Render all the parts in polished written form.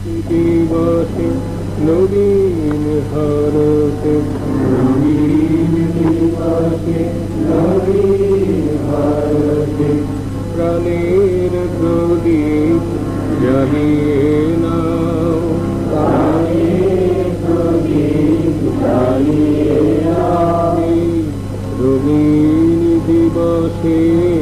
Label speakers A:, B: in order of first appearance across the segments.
A: দিবসে নবীন হরষে নবীন দিবসে নবীন হরষে প্রাণের প্রদীপ জ্বালিয়ে নাও প্রাণের প্রদীপ জ্বালিয়ে নাও রঙিন দিবসে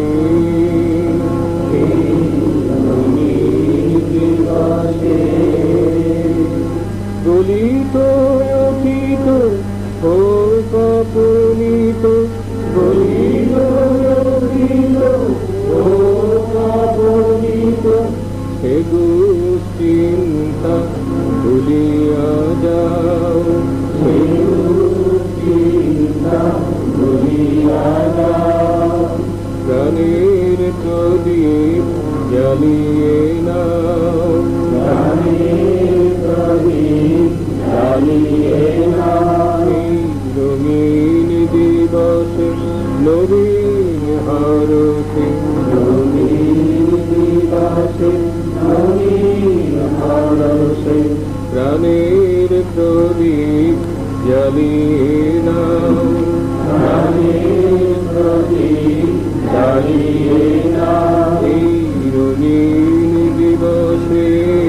A: গলিত অতীত হোক পুনিত গলিত অতীত হোক পুনিত হে দুশ্চিন্তা ভুলিয়া যাও হে দুশ্চিন্তা ভুলিয়া যাও প্রাণের প্রদীপ জ্বালিয়ে নাও প্রাণের প্রদীপ জ্বালিয়ে নাও রঙিন দিবসে নবীন হরষে রঙিন দিবসে নবীন হরষে প্রাণের প্রদীপ জ্বালিয়ে নাও প্রাণের প্রদীপ জ্বালিয়ে নাও রঙিন দিবসে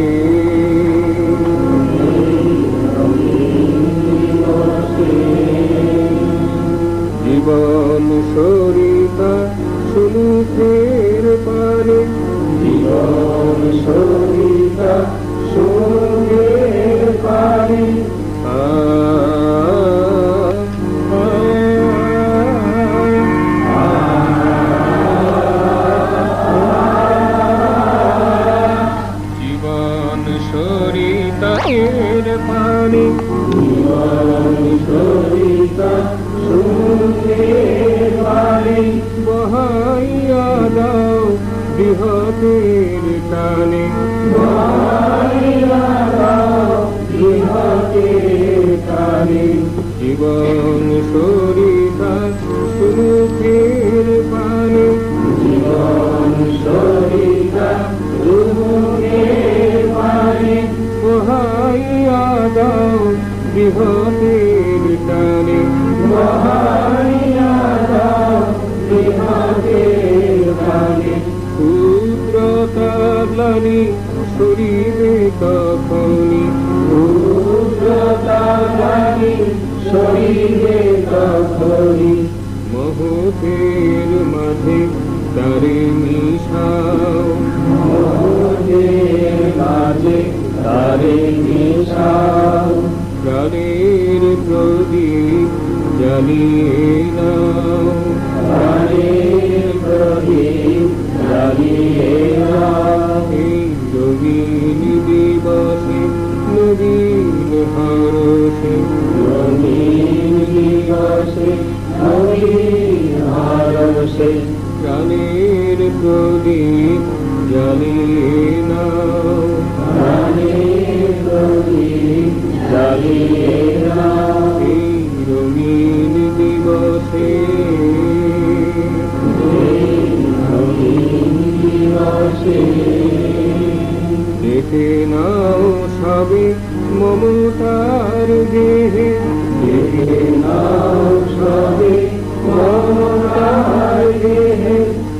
A: জীবন সরিতা সমুদ্রের পারে জীবন সরিতা সমুদ্রের পারে জীবন সরিতা এর পানি জীবন সরিতা সমুদ্রের পানি বহাইয়া দাও বৃহতের টানে বহাইয়া দাও বৃহতের টানে জীবন সরিতা সমুদ্রের পানি জীবন সরিতা সমুদ্রের পানি বহাইয়া দাও বৃহতের টানে বহাইয়া দাও বৃহতের টানে ক্ষুদ্রতার গ্লানি সরিবে তখনই ক্ষুদ্রতার গ্লানি সরিবে তখনই মহতের মাঝে তারে মিশাও মহতের মাঝে তারে মিশাও প্রাণের প্রদীপ জ্বালিয়ে নাও প্রাণের প্রদীপ জ্বালিয়ে নাও রঙিন দিবসে নবীন হরষে রঙিন দিবসে নবীন হরষে প্রাণের প্রদীপ জ্বালিয়ে নাও প্রাণের প্রদীপ জ্বালিয়ে নাও রঙিন দিবসে রঙিন দিবসে দেখে নাও সবে মমতার দেহে দেখে নাও সবে মমতার দেহে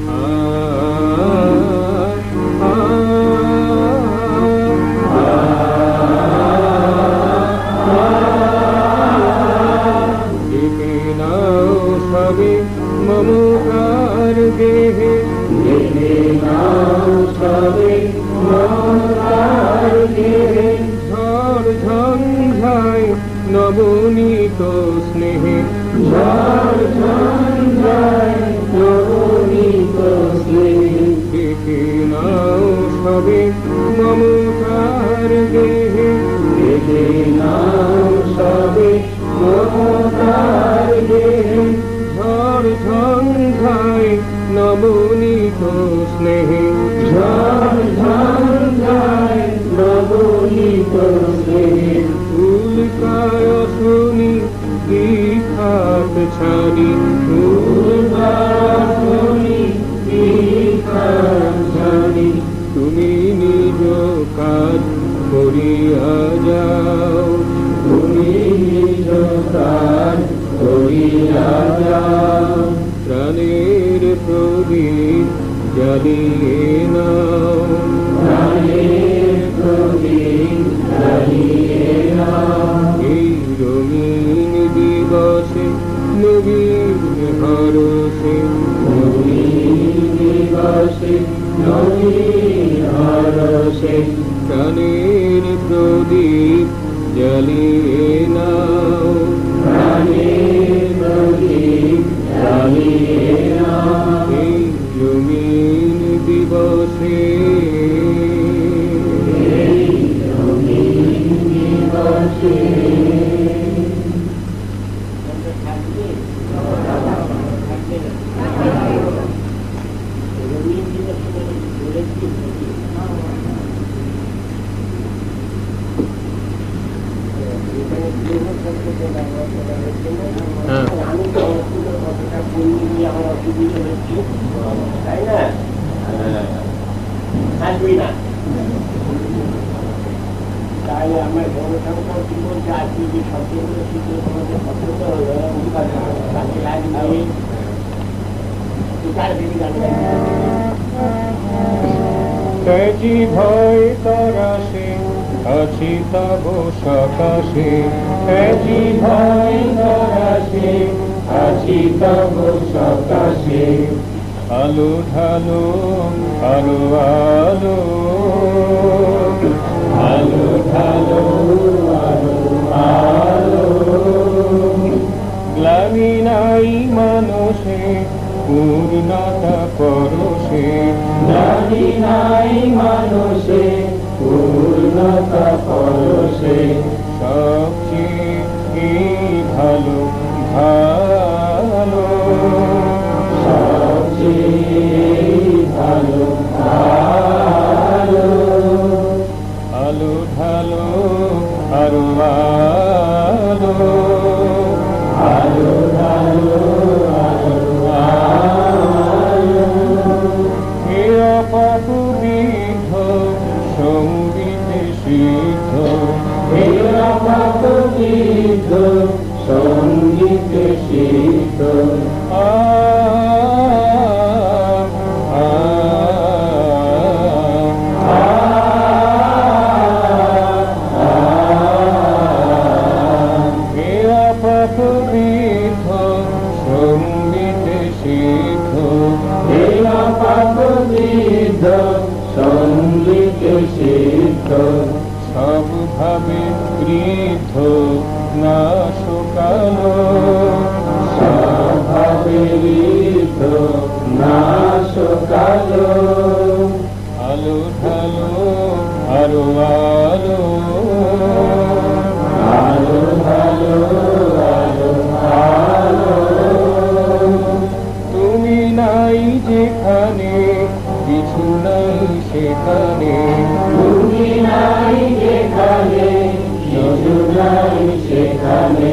A: মমতার দেহে দেখে নাও সবে মমতার দেহে ঝড় ঝঞ্ঝায় নবনীত স্নেহে ঝড় ঝঞ্ঝায় নবনীত স্নেহে দেখে নাও সবে মমতার দেহে দেখে নাও সবে মমতার দেহে ঝড় ঝঞ্ঝায় নবনীত স্নেহে ঝড় ঝঞ্ঝায় নবনীত স্নেহে উল্কায় শুনি দীক্ষাত ছাড়ি উল্কায় শুনি দীক্ষাত ছাড়ি তুমি নিজ কাজ করিয়া যাও, তুমি নিজ প্রাণ করিয়া যাও। প্রাণের প্রদীপ জ্বালিয়ে নাও, প্রাণের প্রদীপ জ্বালিয়ে নাও। এই রঙিন দিবসে নবীন হরষে, নবীন দিবসে নবীন হরষে, প্রাণের প্রদীপ জ্বালিয়ে নাও, প্রাণের প্রদীপ জ্বালিয়ে নাও। এই রঙিন দিবসে, এই রঙিন দিবসে।
B: তাই না? আসবি না তাহলে আমার বড় ঠাকুর কি বলছে, আজকে যে সবচেয়ে শিখে তোমাদের পছন্দ হলো তাকে লাগিয়ে
A: তেজি ভয় তরাসে আছি তব সকাশে, তেজি ভয় তরাসে আছি তব সকাশে। আলো ঢালো আলো আলো, আলো ঢালো আলো আলো। গ্লানি নাই মানসে পূর্ণতা পরশে, গ্লানি নাই মানসে পূর্ণতা পরশে। সবচেয়ে ভালো ভালো, সবচেয়ে ভালো ভালো। আলো ঢালো আলো আলো, আলো ঢালো আলো আলো। হে অপবিদ্ধ সঙ্গীতে সিদ্ধ, হে অপবিদ্ধ সঙ্গীতে সিদ্ধ। সঙ্গীতে সিদ্ধ সব ভাবে বৃদ্ধ না শোকালো, সব ভাবে বৃদ্ধ না শোকালো। আলো ঢালো আলো আলো, আলো ঢালো আলো আলো। তুমি নাই যেখানে কিছু নাই সেখানে, তুমি নাই যেখানে কিছু নাই সেখানে।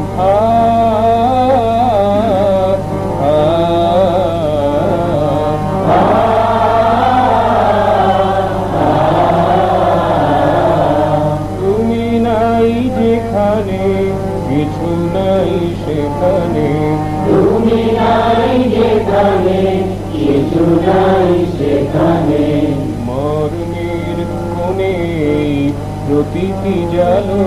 A: তুমি নাই যেখানে কিছু নাই সেখানে, তুমি নাই যেখানে কিছু নাই সেখানে। মরণের কোণে প্রতিটি জালো,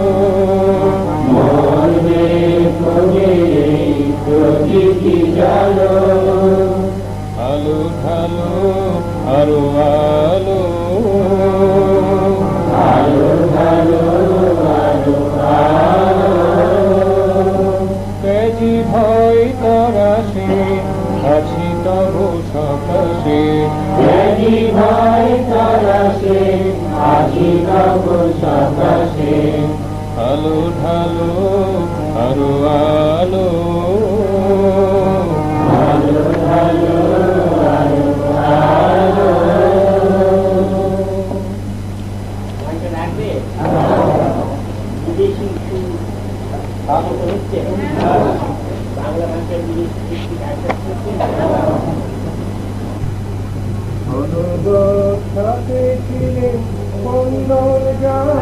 A: মরণের কোণে প্রতিটি জালো। আলো ঢালো আলো আলো, আলো ঢালো আলো আলো। তেজি ভয় তরাসে আছি তব সকাশে, তেজি ভয় তরাসে আছি তব সকাশে। আলো ঢালো আলো আলো, আলো ঢালো আলো আলো।
B: বিদেশি হচ্ছে বাংলা ভাষার বিদেশি
A: অনুগত ছিলেন বন্ধন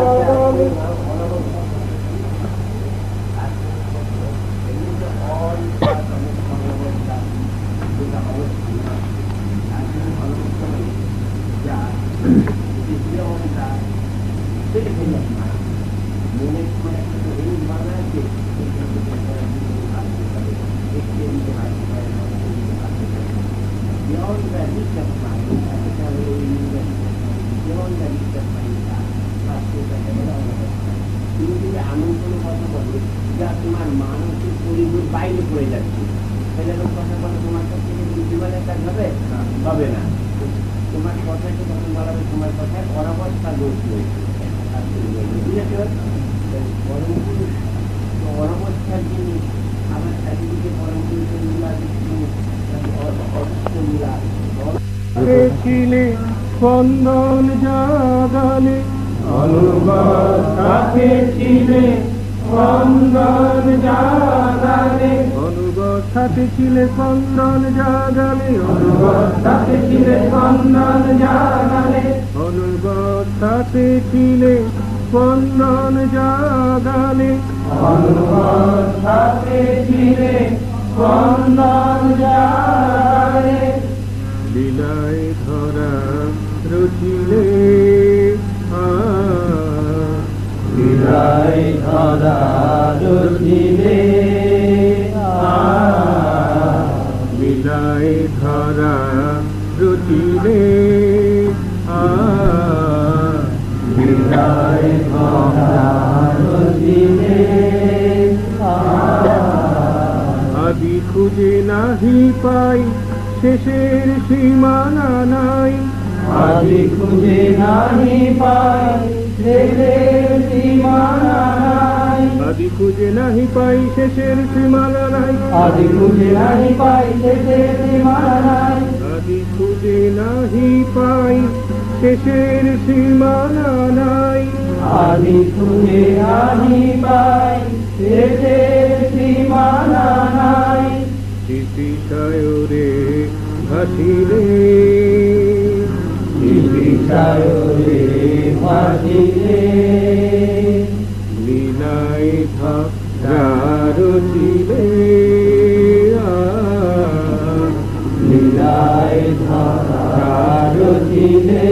B: মনে মানে একটা রিল বানা আছে beyond the reach of mind, beyond the reach of mind, তুমি যদি এমন কোনো কথা বলো যা তোমার মানসিক পরিবেশ বাইরে পড়ে যাচ্ছে, তাহলে এরকম কথা বলে তোমার কাছ থেকে বুদ্ধিমানের কাজ হবে হবে না। তোমার কথাকে তখন বলা হবে তোমার কথায় অরাবস্থা দোষ রয়েছে। পরম পুরুষ অরাবস্থার জিনিস আমার চারিদিকে পরম পুরুষের লীলা
A: ছিলে স্পন্দন জাগালে অনুভব সাথে ছিলে স্পন্দন জাগালে অনুভব সাথে ছিলে স্পন্দন জাগালে অনুভব সাথে ছিলে স্পন্দন জাগালে অনুভব সাথে ছিলে স্পন্দন জাগালে অনুভব সাথে ছিলে স্পন্দন জাগালে লীলায় ধরা রচিলে লীলায় ধরা রচিলে লীলায় ধরা রচিলে লীলায় ধরা রচিলে আদি খুঁজে নাহি পাই শেষের সীমানা নাই আদি খুঁজে নাহি পাই শেষের সীমানা নাই আদি খুঁজে নাহি পাই শেষের সীমানা নাই আদি খুঁজে নাহি পাই শেষের সীমানা নাই আদি খুঁজে নাহি পাই শেষের সীমানা নাই আদি খুঁজে নাহি পাই শেষের সীমানা নাই চিতিশায়রে ভাসিলে চিতিশায়রে ভাসিলে লীলায় ধরা রচিলে লীলায় ধরা রচিলে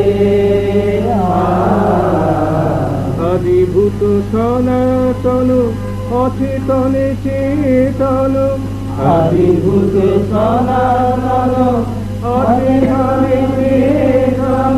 A: আদিভূত সনাতন অচেতনে চেতন আদিভূত সনাতন অচেতনে চেতন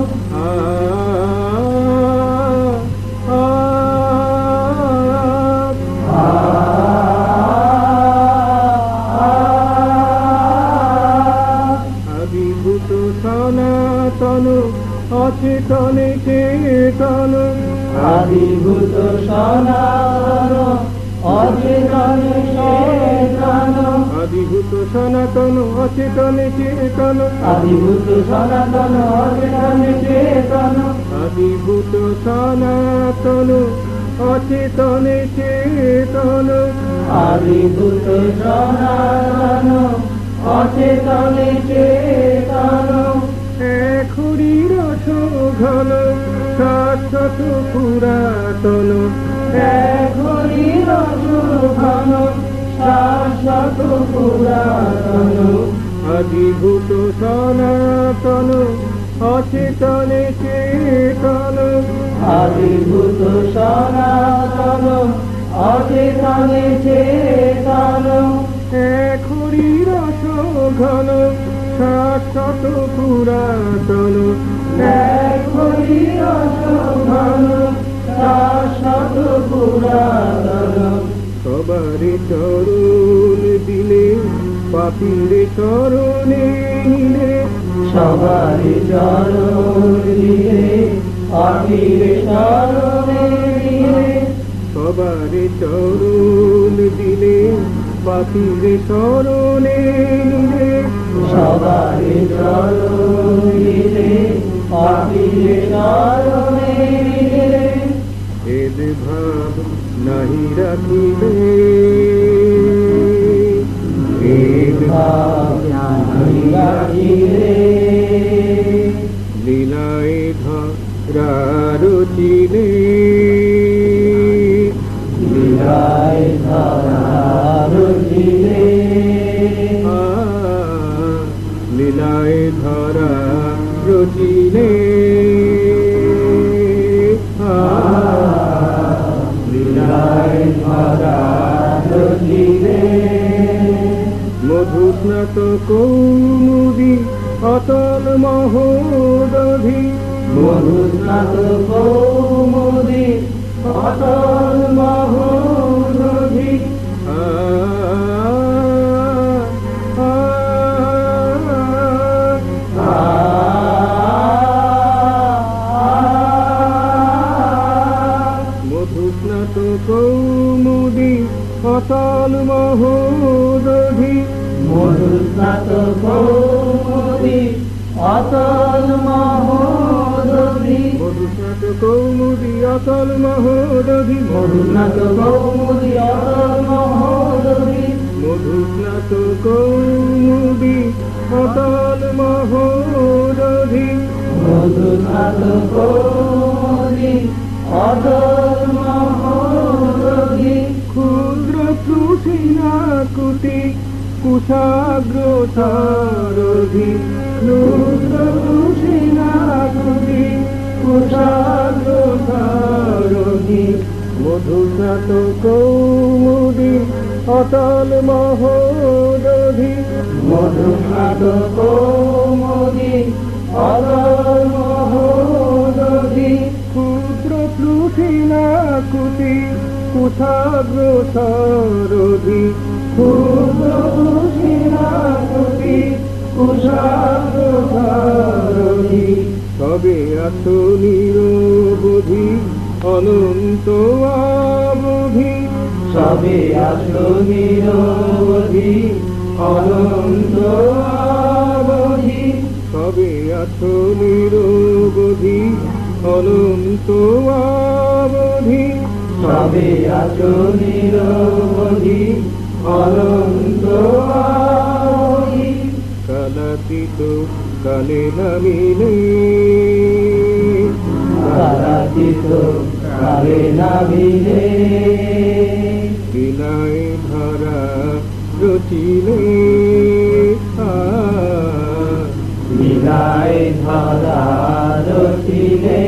A: আদিভূত সনাতন অচেতনে চেতন আদিভূত সনাতন অচেতনে চেতন আদিভূত সনাতন অচেতনে চেতন আদিভূত সনাতন অচেতনে চেতন আদিভূত সনাতন অচেতনে চেতন আদিভূত সনাতন অচেতনে চেতন এখুরি রস ঘন শাশ্বত পুরাতন এখুরি রস ঘন শাশ্বত পুরাতন আদিভূত সনাতন অচেতনে চেতন আদিভূত সনাতন অচেতনে চেতন এখুরি রস ঘন শাশ্বত পুরাতন এখুরি রস ঘন শাশ্বত পুরাতন সবারে চরণ দিলে পাপিরে চরণে নিলে সবারে চরণ দিলে পাপিরে চরণে নিলে সবারে চরণ দিলে পাপিরে চরণে নিলে সবারে চরণ দিলে পাপিরে চরণে নিলে এদ ভাব নাহি রাখিলে এদ ভাব নাহি রাখিলে লীলায় ধরা রচিলে লীলায় ধরা রচিলে লীলায় ধরা রচিলে মহোদধি
B: মধুস্নাত কৌমুদি অতল মহোদধি
A: মধুস্নাত কৌমুদি অতল মহোদধি
B: মধুস্নাত কৌমুদি অতল মহোদধি
A: মধুস্নাত কৌমুদি অতল মহোদধি
B: মধুস্নাত কৌমুদি অতল মহোদধি
A: মধুস্নাত কৌমুদি অতল মহোদধি
B: মধুস্নাত কৌমুদি অতল মহোদধি
A: ক্ষুদ্র তৃষ্ণাকুতি কুশাগ্রসারধি ক্ষুদ্র তৃষ্ণাকুতি কুশাগ্রসারধি মধুস্নাত কৌমুদি অতল মহোদধি
B: মধুস্নাত কৌমুদি অতল মহোদধি
A: ক্ষুদ্র তৃষ্ণাকুতি কুশাগ্রসারধি ক্ষুদ্র তৃষ্ণাকুতি কুশাগ্রসারধি তবে আছো নিরবধি অনন্ত অবধি
B: সবে আসো নিরবধি অনন্ত অবধি
A: তবে আছো নিরবধি অনন্ত অবধি
B: সবে আসো নিরবধি অনন্ত অবধি
A: কালাতীত কালে নামিলে
B: কালাতীত কালে নামিলে
A: বিনয় ধরা রচিলে
B: বিদায় ধরা রচিলে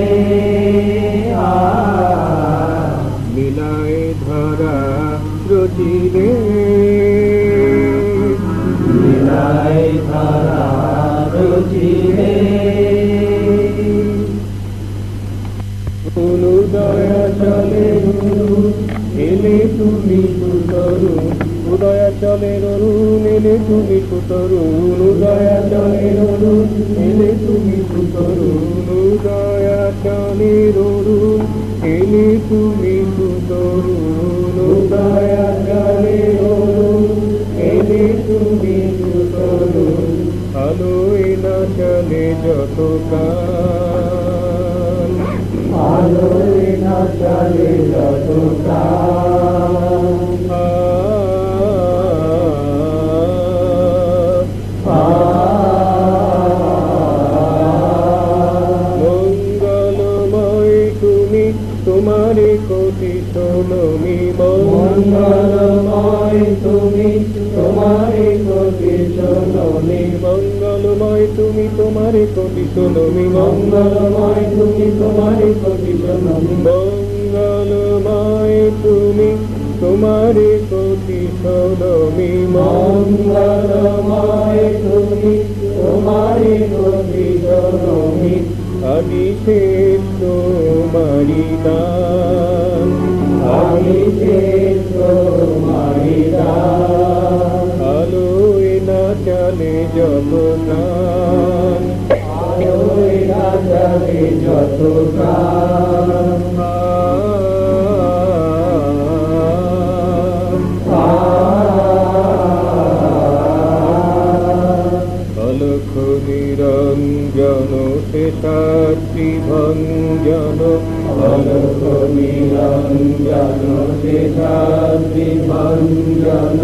A: বিনয় ধরা রচিলে
B: বিদায় ধরা রচিলে
A: উদয়াচলে এলে তুমি সুতরুণ উদয়াচলে অরুণ এলে তুমি সুতরুণ উদয়াচলে অরুণ এলে তুমি সুতরুণ উদয়াচলে অরুণ এলে তুমি সুতরুণ উদয়াচলে অরুণ এলে তুমি সুতরুণ আলোয় না চলে যত কাল
B: আলোয় না চলে যত
A: মঙ্গলময় তুমি তোমারে কোটি সোনমি
B: মঙ্গলময় তুমি তোমারে কোটি সোনমি
A: মঙ্গলময় তুমি তোমারে কোটি সোনমি
B: মঙ্গলময় তুমি তোমারে কোটি সোনমি
A: মঙ্গলময় তুমি তোমারে কোটি সোনমি
B: মঙ্গলময় তুমি তোমারে কোটি সোনমি
A: আমি শেষ তোমারি দান
B: আমি শেষ তোমারি দান
A: আলোয় না চলে যত প্রাণ
B: আলোয় না চলে যত প্রাণ
A: অলখ নিরঞ্জন শেষাদ্রি ভঞ্জন
B: অলখ নিরঞ্জন শেষাদ্রি ভঞ্জন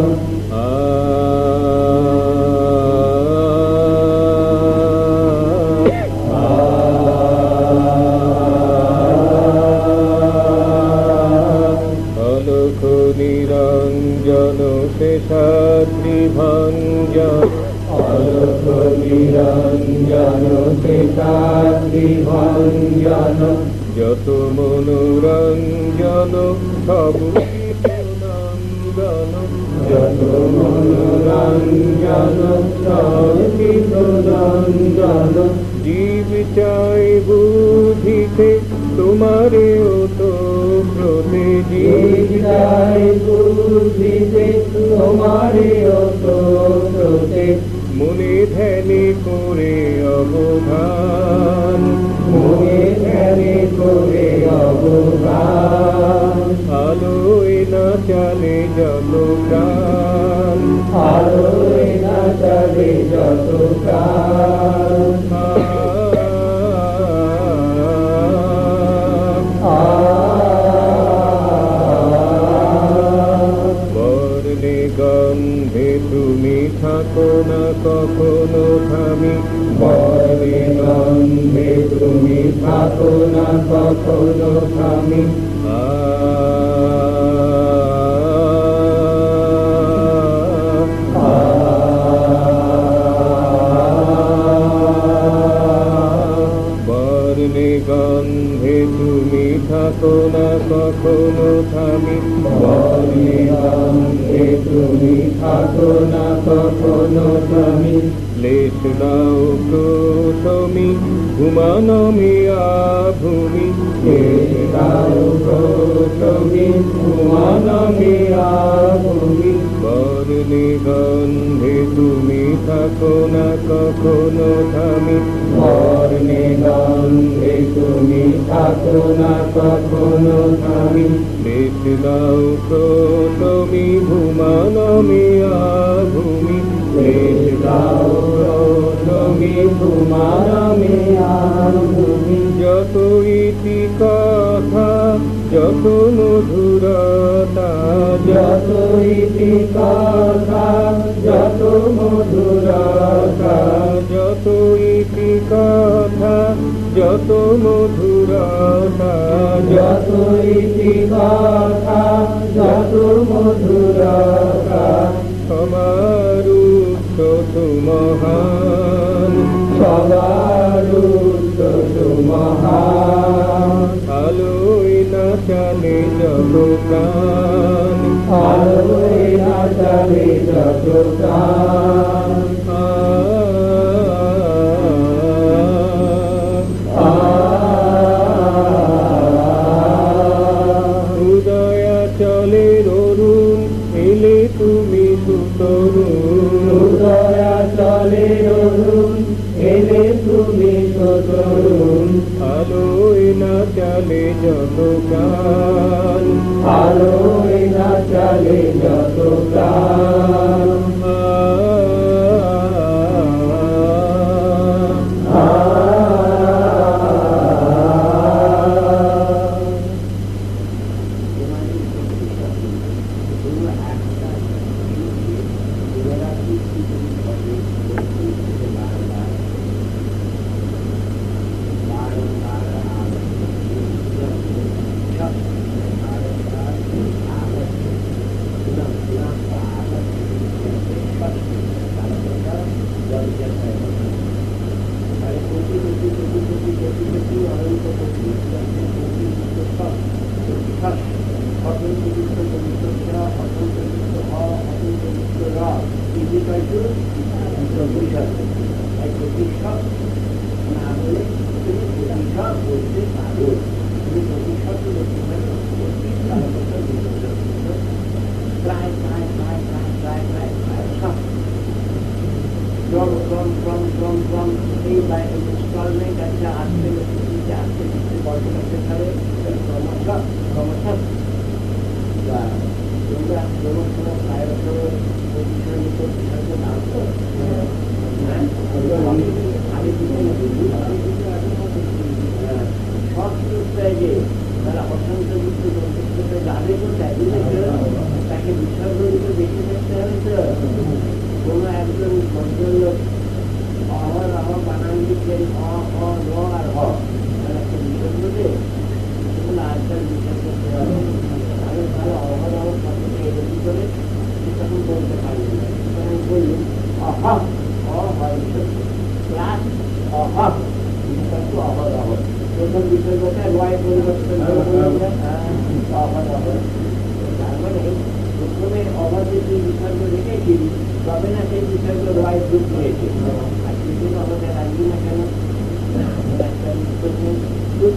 A: অলখ নিরঞ্জন শেষাদ্রি ভঞ্জন
B: অলখ নিরঞ্জন শেষাদ্রি ভঞ্জন
A: যত মনোরঞ্জন সব নন্দন যত মনোরঞ্জন সর্বিত রঞ্জন জীব চাই বুঝিতে তোমারে ওতপ্রোতে জীব চাই বুঝিতে তোমারে ওতপ্রোতে মনে ধ্যানে করে অবধান মনে ধ্যানে করে অবধান আলোয় না চলে যত প্রাণ আলোয় না চলে যত প্রাণ বর্ণে গন্ধে তুমি থাকো না কখনো থামি বর্ণে গন্ধে তুমি থাকো না কখনো থামি বর্ণে গন্ধে তুমি থাকো না কখনো থামি বর্ণে গন্ধে তুমি থাকো না কখনো থামি লেশ দাও প্রথমি ঘুমানমি আভূমি লেশ দাও প্রথমি ঘুমানমি আভূমি বর্ণে গন্ধে তুমি থাকো না কখনো থামি বর্ণে গন্ধে তুমি থাকো না কখনো থামি লেশ দাও প্রথমি ঘুমানমি আভূমি লেশ দাও প্রথমি ঘুমানমি আভূমি যত ইতি কথা যত মধুরতা যত ইতি কথা যত মধুরতা যত ইতি কথা যত মধুরতা যত ইতি কথা যত মধুরতা সবার উচ্চ মহান সবার উচ্চ মহান আলোয় না চলে যত প্রাণ আলোয় না চলে যত প্রাণ উদয়া চলে অরুণ এলে তুমি সুতরুণ উদয়া চলে অরুণ এলে তুমি সুতরুণ আলোয় না চলে যত প্রাণ আলোয় না চলে যত প্রাণ